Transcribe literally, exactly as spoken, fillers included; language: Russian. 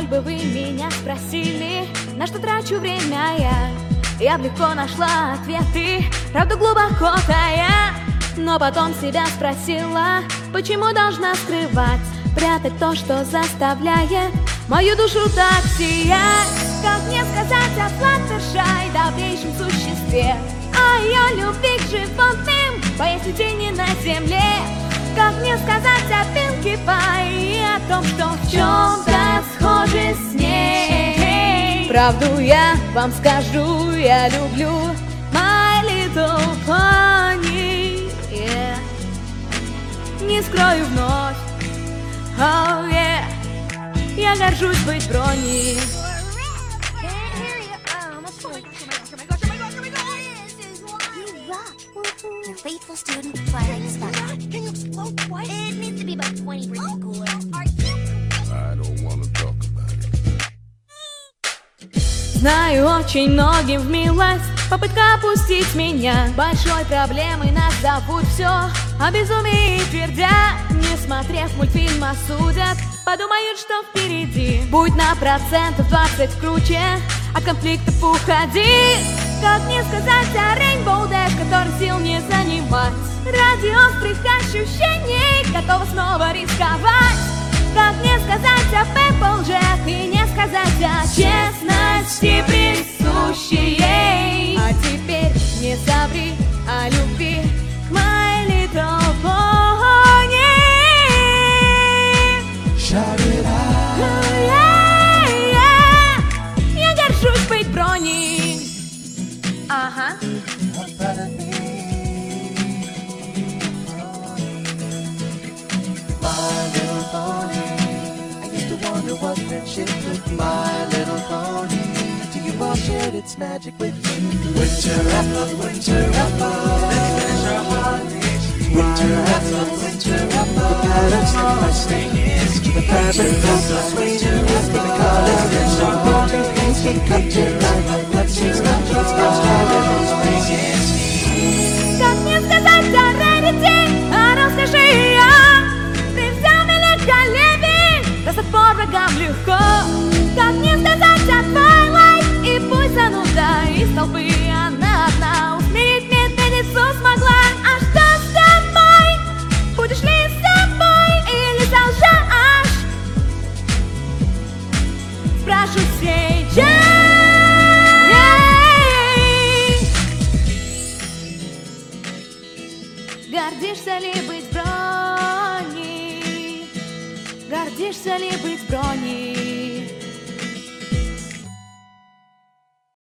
бы вы меня спросили, на что трачу время я, я б легко нашла ответы, правда глубоко тая. Но потом себя спросила, почему должна скрывать, прятать то, что заставляет мою душу так сиять. Как мне сказать о Флаттершай, добрейшем существе, о ее любви к животным, поясни тени на земле? Как мне сказать о Пинки Пай и о том, что в чем-то схожи с ней? Правду я вам скажу, я люблю My Little Pony, yeah. Не скрою вновь, oh yeah, я горжусь быть Брони. Your faithful student, Twilight Sparkle. Can you slow quiet? It needs to be about twenty percent cooler. Are you? I don't want to talk about it. Знаю, очень многим в милость попытка опустить меня. Большой проблемой нас зовут все о безумии твердя. Не смотрев мультфильм, осудят, подумают, что впереди. Будь на процентов двадцать круче, от конфликтов уходи. Как мне сказать о Rainbow Dash, который сил не занимать? Ради острых ощущений готова снова рисковать. Как мне сказать о Applejack и не сказать о честности присущей ей? А теперь не соври о любви к My Little Pony. Shout it out. Oh, yeah, yeah. Я горжусь быть Брони. Ага. My little pony, I used to wonder what friendship could be. My little pony, do you all share its magic with me? Winter apple, winter apple, let's finish our holidays. Winter apple, winter apple, the patterns of my state is the fabric of the winter apple. The colors that so golden, things can come to life. Let's see, stop, stop, stop, stop, Как мне сказать о Rarity, а расскажи я. Ты взял великолепие, даст отпор врагам легко. Как мне сказать о Twilight, и пусть зануда из толпы она одна усмирить медведицу смогла. А что с тобой? Будешь ли с собой или солжешь? Спрошу сейчас. Гордишься ли быть Брони? Гордишься ли быть Брони?